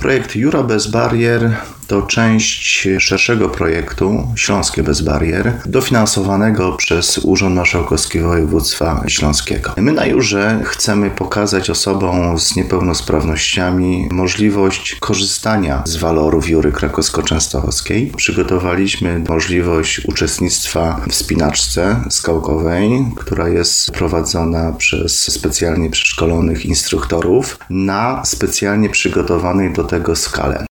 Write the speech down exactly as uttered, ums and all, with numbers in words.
Projekt Jura bez barier to część szerszego projektu Śląskie bez barier, dofinansowanego przez Urząd Marszałkowski Województwa Śląskiego. My na Jurze chcemy pokazać osobom z niepełnosprawnościami możliwość korzystania z walorów Jury Krakowsko-Częstochowskiej. Przygotowaliśmy możliwość uczestnictwa w wspinaczce skałkowej, która jest prowadzona przez specjalnie przeszkolonych instruktorów na specjalnie przygotowanej do tego skale.